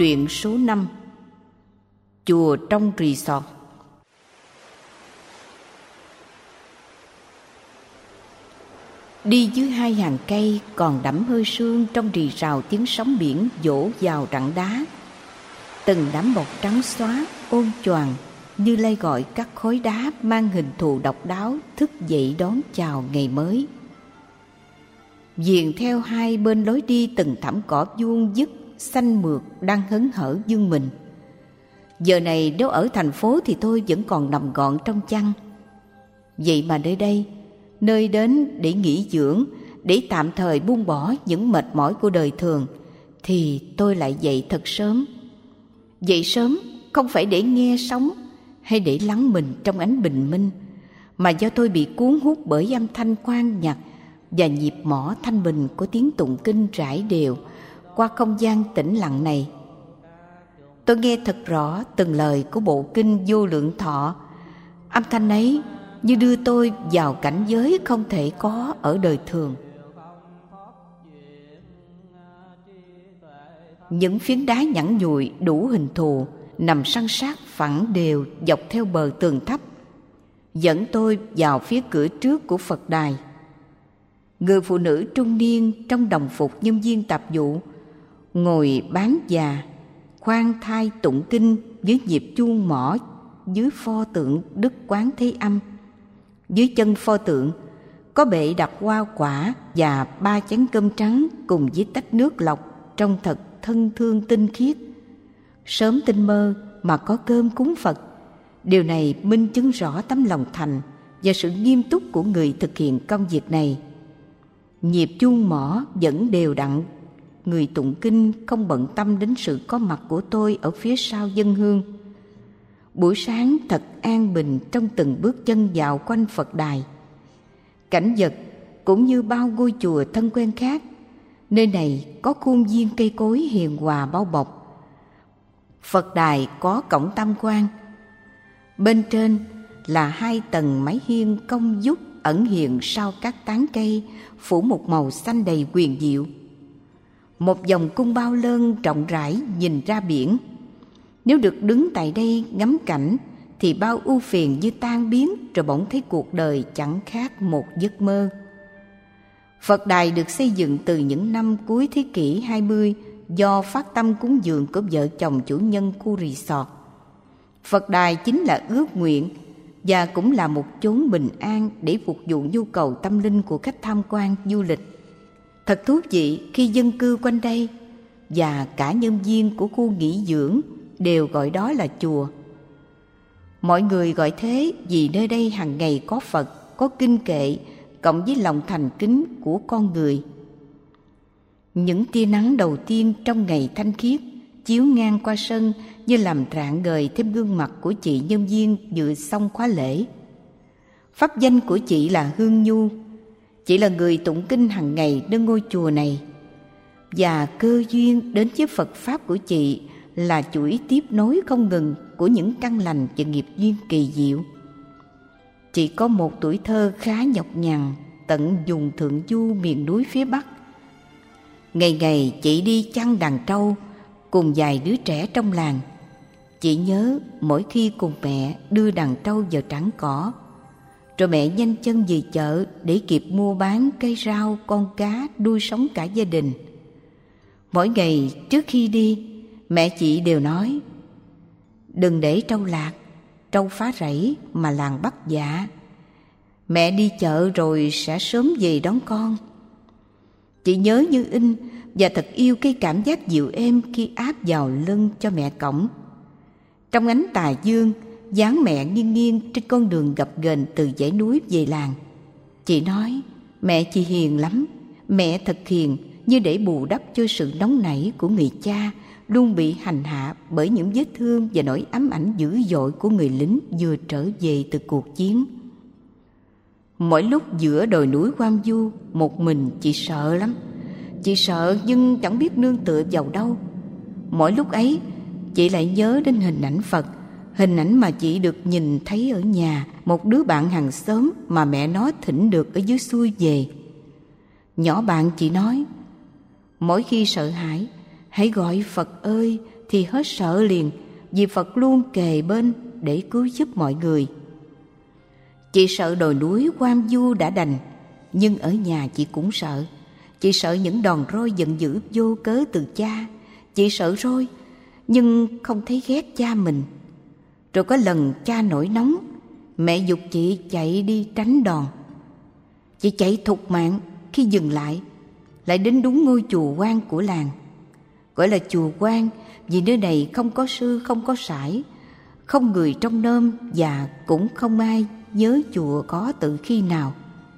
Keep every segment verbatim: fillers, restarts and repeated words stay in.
Truyện số năm. Chùa trong resort. Đi dưới hai hàng cây còn đẫm hơi sương, trong rì rào tiếng sóng biển vỗ vào rặng đá. Từng đám bọt trắng xóa ôm choàng như lay gọi các khối đá mang hình thù độc đáo thức dậy đón chào ngày mới. Viền theo hai bên lối đi từng thảm cỏ vuông vức xanh mượt đang hớn hở dương mình. Giờ này nếu ở thành phố thì tôi vẫn còn nằm gọn trong chăn. Vậy mà nơi đây, nơi đến để nghỉ dưỡng, để tạm thời buông bỏ những mệt mỏi của đời thường, thì tôi lại dậy thật sớm. Dậy sớm không phải để nghe sóng hay để lắng mình trong ánh bình minh, mà do tôi bị cuốn hút bởi âm thanh khoan nhạc và nhịp mõ thanh bình của tiếng tụng kinh rải đều qua không gian tĩnh lặng này. Tôi nghe thật rõ từng lời của bộ kinh Vô Lượng Thọ. Âm thanh ấy như đưa tôi vào cảnh giới không thể có ở đời thường. Những phiến đá nhẵn nhụi đủ hình thù nằm san sát phẳng đều dọc theo bờ tường thấp, dẫn tôi vào phía cửa trước của Phật đài. Người phụ nữ trung niên trong đồng phục nhân viên tạp vụ ngồi bán già, khoan thai tụng kinh với nhịp chuông mõ dưới pho tượng Đức Quán Thế Âm. Dưới chân pho tượng có bệ đặt hoa quả và ba chén cơm trắng cùng với tách nước lọc trông thật thân thương tinh khiết. Sớm tinh mơ mà có cơm cúng Phật. Điều này minh chứng rõ tấm lòng thành và sự nghiêm túc của người thực hiện công việc này. Nhịp chuông mõ vẫn đều đặn. Người tụng kinh không bận tâm đến sự có mặt của tôi ở phía sau dân hương. Buổi sáng thật an bình trong từng bước chân dạo quanh Phật đài. Cảnh vật cũng như bao ngôi chùa thân quen khác, nơi này có khuôn viên cây cối hiền hòa bao bọc. Phật đài có cổng tam quan. Bên trên là hai tầng mái hiên cong vút ẩn hiện sau các tán cây phủ một màu xanh đầy huyền diệu. Một dòng cung bao lơn rộng rãi nhìn ra biển. Nếu được đứng tại đây ngắm cảnh thì bao ưu phiền như tan biến, rồi bỗng thấy cuộc đời chẳng khác một giấc mơ. Phật đài được xây dựng từ những năm cuối thế kỷ hai mươi do phát tâm cúng dường của vợ chồng chủ nhân khu resort. Phật đài chính là ước nguyện và cũng là một chốn bình an để phục vụ nhu cầu tâm linh của khách tham quan du lịch. Thật thú vị khi dân cư quanh đây và cả nhân viên của khu nghỉ dưỡng đều gọi đó là chùa. Mọi người gọi thế vì nơi đây hàng ngày có Phật, có kinh kệ, cộng với lòng thành kính của con người. Những tia nắng đầu tiên trong ngày thanh khiết chiếu ngang qua sân như làm rạng ngời thêm gương mặt của chị nhân viên vừa xong khóa lễ. Pháp danh của chị là Hương Nhu. Chị là người tụng kinh hàng ngày nơi ngôi chùa này. Và cơ duyên đến với Phật Pháp của chị là chuỗi tiếp nối không ngừng của những căn lành và nghiệp duyên kỳ diệu. Chị có một tuổi thơ khá nhọc nhằn tận vùng thượng du miền núi phía Bắc. Ngày ngày chị đi chăn đàn trâu cùng vài đứa trẻ trong làng. Chị nhớ mỗi khi cùng mẹ đưa đàn trâu vào trảng cỏ, rồi mẹ nhanh chân về chợ để kịp mua bán cây rau, con cá nuôi sống cả gia đình. Mỗi ngày trước khi đi, mẹ chị đều nói: đừng để trâu lạc, trâu phá rẫy mà làng bắt dạ. Mẹ đi chợ rồi sẽ sớm về đón con. Chị nhớ như in và thật yêu cái cảm giác dịu êm khi áp vào lưng cho mẹ cõng. Trong ánh tà dương, dáng mẹ nghiêng nghiêng trên con đường gập ghềnh từ dãy núi về làng. Chị nói mẹ chị hiền lắm, mẹ thật hiền, như để bù đắp cho sự nóng nảy của người cha luôn bị hành hạ bởi những vết thương và nỗi ám ảnh dữ dội của người lính vừa trở về từ cuộc chiến. Mỗi lúc giữa đồi núi hoang vu, một mình chị sợ lắm. Chị sợ nhưng chẳng biết nương tựa vào đâu. Mỗi lúc ấy, chị lại nhớ đến hình ảnh Phật, hình ảnh mà chị được nhìn thấy ở nhà một đứa bạn hàng xóm mà mẹ nó thỉnh được ở dưới xuôi về. Nhỏ bạn chị nói: mỗi khi sợ hãi, hãy gọi Phật ơi thì hết sợ liền, vì Phật luôn kề bên để cứu giúp mọi người. Chị sợ đồi núi hoang vu đã đành, nhưng ở nhà chị cũng sợ. Chị sợ những đòn roi giận dữ vô cớ từ cha. Chị sợ roi, nhưng không thấy ghét cha mình. Rồi có lần cha nổi nóng, mẹ giục chị chạy đi tránh đòn. Chị chạy thục mạng, khi dừng lại, lại đến đúng ngôi chùa quan của làng. Gọi là chùa quan vì nơi này không có sư, không có sải, không người trông nom và cũng không ai nhớ chùa có từ khi nào.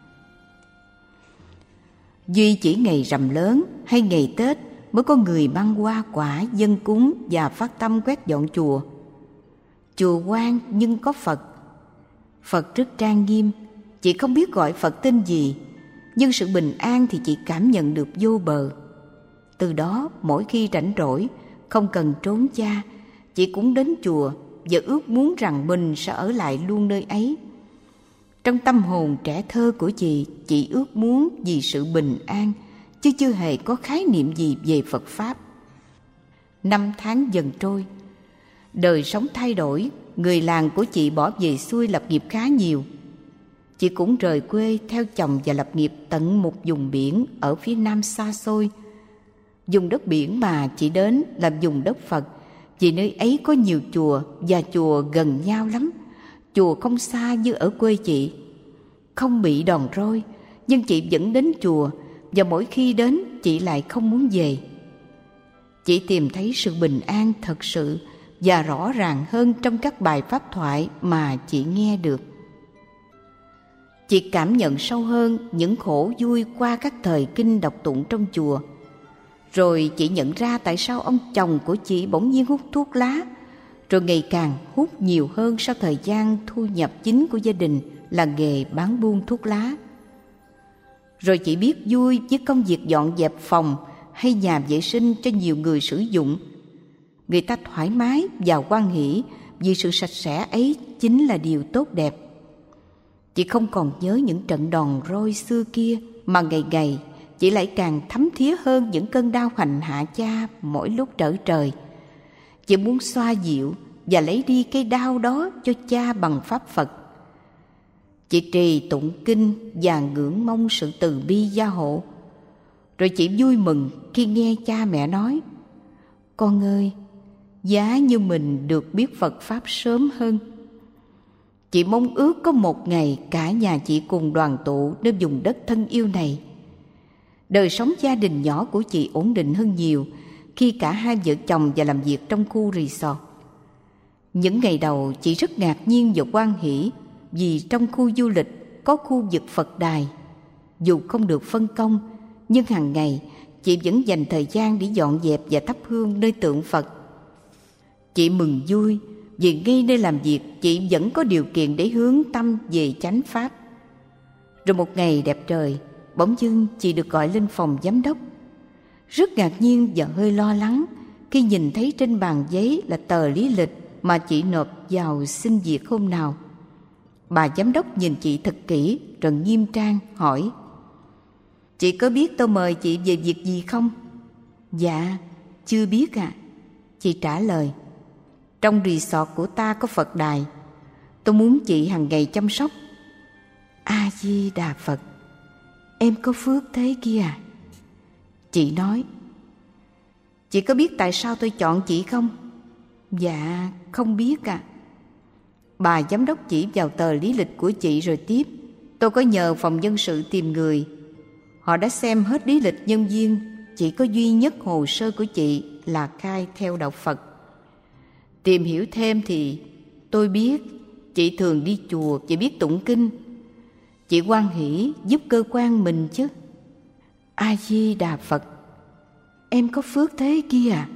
Duy chỉ ngày rằm lớn hay ngày Tết mới có người mang hoa quả dâng cúng và phát tâm quét dọn chùa. Chùa quan nhưng có Phật. Phật rất trang nghiêm. Chị không biết gọi Phật tên gì, nhưng sự bình an thì chị cảm nhận được vô bờ. Từ đó mỗi khi rảnh rỗi, không cần trốn cha, chị cũng đến chùa và ước muốn rằng mình sẽ ở lại luôn nơi ấy. Trong tâm hồn trẻ thơ của chị, chị ước muốn vì sự bình an, chứ chưa hề có khái niệm gì về Phật Pháp. Năm tháng dần trôi, đời sống thay đổi, người làng của chị bỏ về xuôi lập nghiệp khá nhiều. Chị cũng rời quê theo chồng và lập nghiệp tận một vùng biển ở phía nam xa xôi. Vùng đất biển mà chị đến là vùng đất Phật, vì nơi ấy có nhiều chùa và chùa gần nhau lắm. Chùa không xa như ở quê chị, không bị đòn roi, nhưng chị vẫn đến chùa, và mỗi khi đến chị lại không muốn về. Chị tìm thấy sự bình an thật sự và rõ ràng hơn trong các bài pháp thoại mà chị nghe được. Chị cảm nhận sâu hơn những khổ vui qua các thời kinh đọc tụng trong chùa. Rồi chị nhận ra tại sao ông chồng của chị bỗng nhiên hút thuốc lá, rồi ngày càng hút nhiều hơn sau thời gian thu nhập chính của gia đình là nghề bán buôn thuốc lá. Rồi chị biết vui với công việc dọn dẹp phòng hay nhà vệ sinh cho nhiều người sử dụng. Người ta thoải mái và hoan hỷ vì sự sạch sẽ ấy chính là điều tốt đẹp. Chị không còn nhớ những trận đòn roi xưa kia, mà ngày ngày chị lại càng thấm thía hơn những cơn đau hành hạ cha mỗi lúc trở trời. Chị muốn xoa dịu và lấy đi cái đau đó cho cha bằng pháp Phật. Chị trì tụng kinh và ngưỡng mong sự từ bi gia hộ. Rồi chị vui mừng khi nghe cha mẹ nói: "Con ơi, giá như mình được biết Phật Pháp sớm hơn." Chị mong ước có một ngày cả nhà chị cùng đoàn tụ nơi vùng đất thân yêu này. Đời sống gia đình nhỏ của chị ổn định hơn nhiều khi cả hai vợ chồng và làm việc trong khu resort. Những ngày đầu chị rất ngạc nhiên và hoan hỷ vì trong khu du lịch có khu vực Phật đài. Dù không được phân công, nhưng hàng ngày chị vẫn dành thời gian để dọn dẹp và thắp hương nơi tượng Phật. Chị mừng vui vì ngay nơi làm việc chị vẫn có điều kiện để hướng tâm về chánh pháp. Rồi một ngày đẹp trời, bỗng dưng chị được gọi lên phòng giám đốc. Rất ngạc nhiên và hơi lo lắng khi nhìn thấy trên bàn giấy là tờ lý lịch mà chị nộp vào xin việc hôm nào. Bà giám đốc nhìn chị thật kỹ rồi nghiêm trang hỏi: "Chị có biết tôi mời chị về việc gì không?" "Dạ, chưa biết ạ." Chị trả lời. "Trong resort của ta có Phật đài, tôi muốn chị hàng ngày chăm sóc." "A Di Đà Phật, em có phước thế kia à?" Chị nói. "Chị có biết tại sao tôi chọn chị không?" "Dạ, không biết ạ." Bà giám đốc chỉ vào tờ lý lịch của chị rồi tiếp: "Tôi có nhờ phòng nhân sự tìm người. Họ đã xem hết lý lịch nhân viên, chỉ có duy nhất hồ sơ của chị là khai theo đạo Phật. Tìm hiểu thêm thì tôi biết chị thường đi chùa và biết tụng kinh. Chị hoan hỷ giúp cơ quan mình chứ." "A Di Đà Phật, em có phước thế kia à?"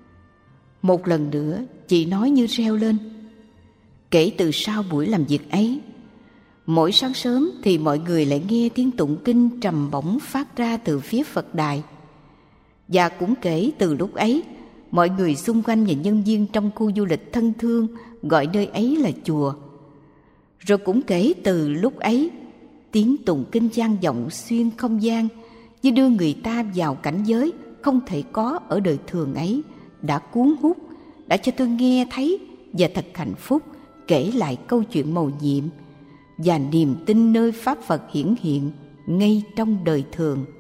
Một lần nữa chị nói như reo lên. Kể từ sau buổi làm việc ấy, mỗi sáng sớm thì mọi người lại nghe tiếng tụng kinh trầm bổng phát ra từ phía Phật đài. Và cũng kể từ lúc ấy, mọi người xung quanh và nhân viên trong khu du lịch thân thương gọi nơi ấy là chùa. Rồi cũng kể từ lúc ấy, tiếng tụng kinh vang vọng xuyên không gian như đưa người ta vào cảnh giới không thể có ở đời thường ấy, đã cuốn hút, đã cho tôi nghe thấy và thật hạnh phúc kể lại câu chuyện mầu nhiệm và niềm tin nơi Pháp Phật hiển hiện ngay trong đời thường.